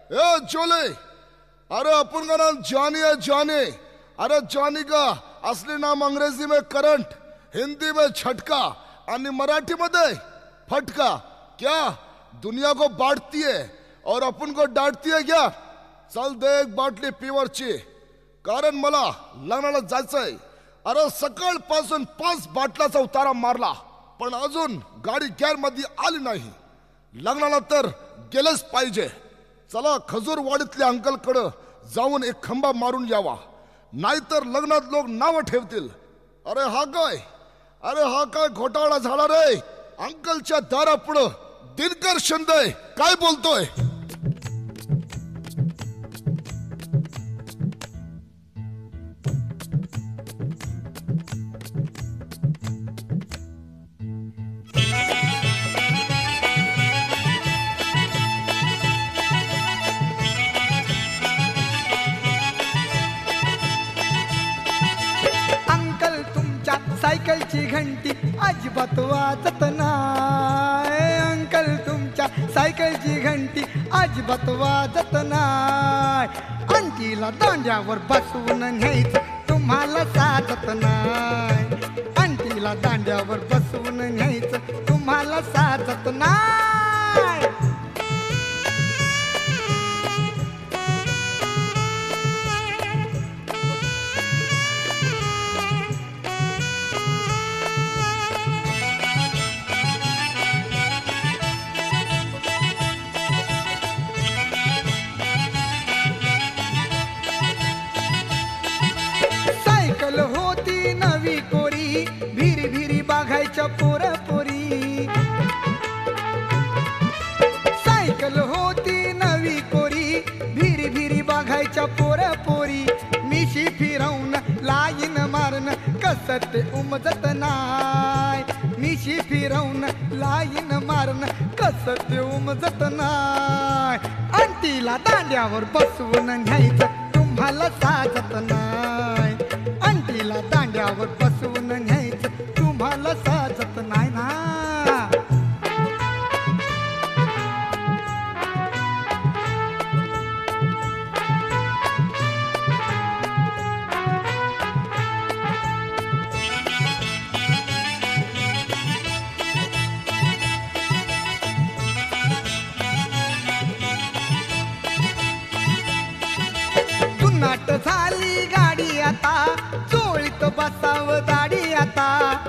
ए चोले, अरे अपन का नाम जॉनी है जॉनी। अरे जॉनी का असली नाम अंग्रेजी में करंट, हिंदी में झटका और मराठी में फटका। क्या दुनिया को बांटती है और अपन को डांटती है क्या? चल दे एक बाटली पिवरची, कारण मला लग्नाला जायचंय। अरे सकाळपासून 5 बाटलाचा उतारा मारला पण अजून गाडी गॅर मध्ये आली नाही। लग्नाला तर गेलंच पाहिजे। चला खजूरवाडीतल्या अंकल कडे जाऊन एक खंबा मारून यावा, नाहीतर लग्नात लोक नाव ठेवतील। अरे हा काय घोटाळा झाला रे? अंकलच्या दारापुढे दिनकर शिंदे काय बोलतोय? सायकलची घंटी अजिबात वाजत नाय। अंकल तुमच्या सायकलची घंटी अजिबात वाजत नाय। अंटीला दांड्यावर बसवून न्यायचं तुम्हाला साजत नाय। अंटीला दांड्यावर बसवून न्यायचं तुम्हाला साजत नाय। सायकल होती नवी कोरी, भिरी भिरी बघायच्या पोरपोरी। सायकल होती नवी कोरी, भिरी भिरी बघायच्या पोरपोरी। मिशी फिरवून लाईन मारण कसं ते उमजत नाय। मिशी फिरवून लाईन मारण कसं ते उमजत नाय। अंटीला दांड्यावर बसवून न्यायचं तुम्हाला साजत नाय। अंटीला दांड्यावर बसवून न्यायचं तुम्हाला साजत नाय ना। जुनाट झाली गाडी आता, चोळीत बसाव दाढी आता।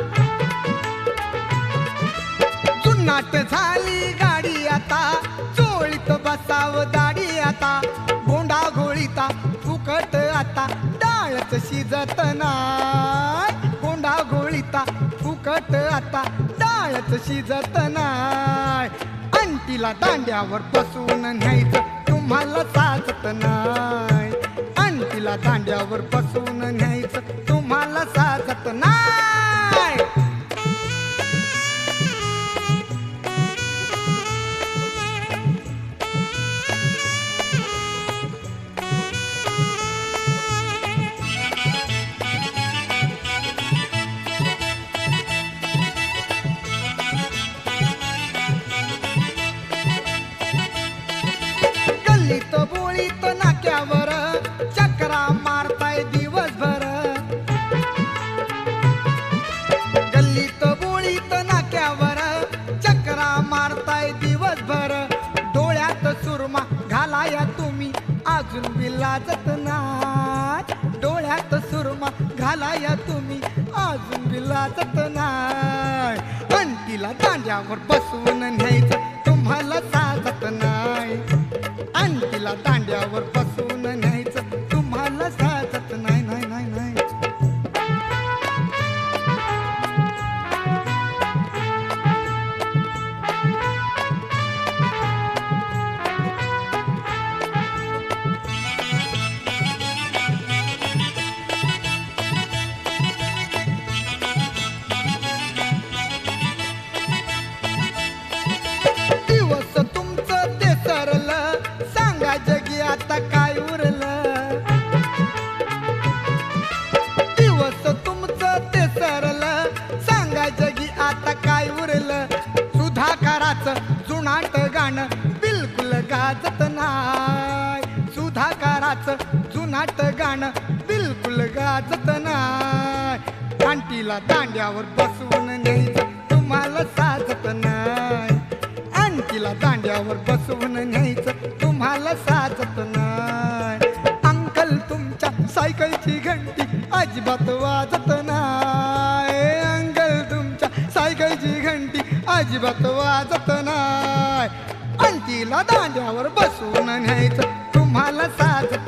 जुनाट झाली गाडी आता, चोळीत बसाव दाढी आता। गोंडा घोळीता फुकट आता, डाळच शिजत नाय। गोंडा घोळीता फुकट आता, डाळच शिजत नाय। अंटीला दांड्यावर बसवून न्यायचं तुम्हाला साजत नाय। अंटीला दांड्यावर बसवून न्यायचं तुम्हाला साजत नाय। गल्लीत बोळीत नाक्यावर चक्रा मारताय दिवसभर। गल्लीत बोळीत नाक्यावर चक्रा मारताय दिवसभर। डोळ्यात सुरमा घालाया तुम्ही अजून बी लाजत नाय। डोळ्यात सुरमा घालाया तुम्ही अजून बी लाजत नाय। अंटीला दांड्यावर बसवून न्यायचं तुम्हाला साजत नाय। अंटीला दांड्यावर बसवून न्यायचं तुम्हाला साजत नाय नाय नाय नाय। दिवस तुमचं ते सरलं, सांगा जगी आता काय उरलं। दिवस तुमचं ते सरलं, सांगा जगी आता काय उरलं। सुधाकराचं जुनाट गाणं बिलकुल गाजत नाय। अंटीला दांड्यावर बसवून न्यायचं तुम्हाला साजत नाही. अंटीला दांड्यावर बसवून न्यायचं तुम्हाला साजत नाही. अंकल तुमच्या सायकलची घंटी अजिबात वाजत नाही. अंकल तुमच्या सायकलची घंटी अजिबात वाजत नाही. अंटीला दांड्यावर बसवून न्यायचं तुम्हाला साजत